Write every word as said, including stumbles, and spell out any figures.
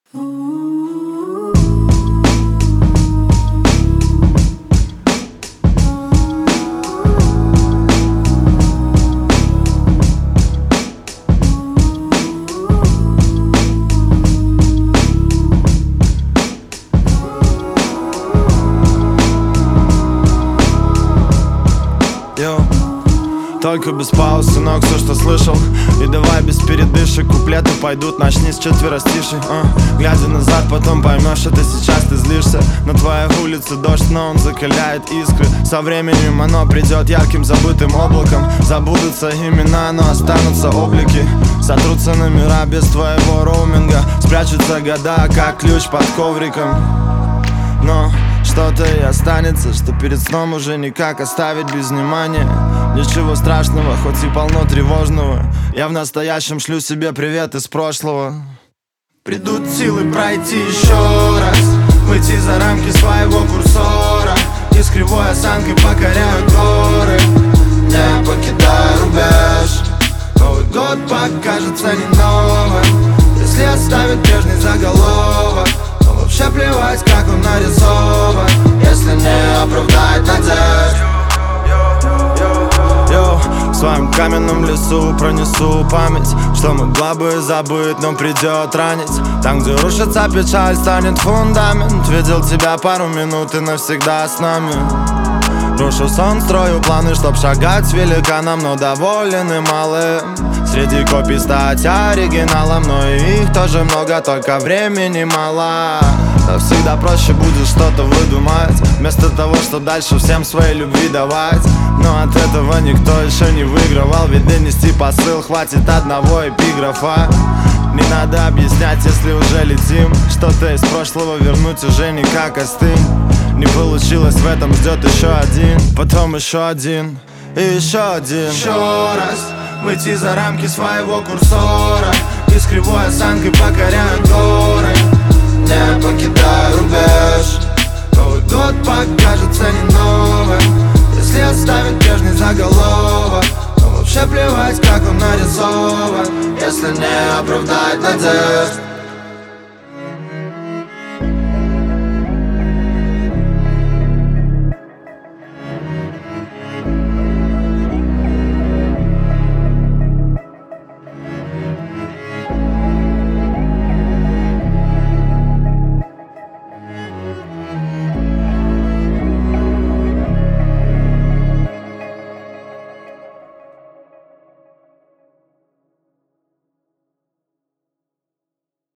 Только без пауз, сынок, все, что слышал. И давай без передышек, куплеты пойдут, начни с четверостишей а. Глядя назад, потом поймешь, это сейчас ты злишься. На твоей улице дождь, но он закаляет искры. Со временем оно придет ярким забытым облаком. Забудутся имена, но останутся облики. Сотрутся номера без твоего роуминга. Спрячутся года, как ключ под ковриком. Но что-то и останется, что перед сном уже никак оставить без внимания. Ничего страшного, хоть и полно тревожного. Я в настоящем шлю себе привет из прошлого. Придут силы пройти еще раз, выйти за рамки своего курсора. И с кривой осанкой покоряю горы, не покидая рубеж. Новый год покажется не новым, если оставит прежний заголовок. Но вообще плевать, как он нарисован, если не оправдает надежд. Йоу, в своем каменном лесу пронесу память, что могла бы забыть, но придет ранить. Там, где рушится печаль, станет фундамент. Видел тебя пару минут и навсегда с нами. Рушу сон, строю планы, чтоб шагать великаном, но доволен и малым. Среди копий стать оригиналом, но и их тоже много, только времени мало. Но всегда проще будет что-то выдумать, вместо того, что дальше всем своей любви давать. Но от этого никто еще не выигрывал, ведь донести посыл хватит одного эпиграфа. Не надо объяснять, если уже летим. Что-то из прошлого вернуть уже никак остынь. Не получилось, в этом ждет еще один, потом еще один и еще один. Еще раз выйти за рамки своего курсора и с кривой осанкой покоряю горы, не покидая рубеж. Новый год покажется не новым, если оставит прежний заголовок. Но вообще плевать, как он нарисован, если не оправдает надежд.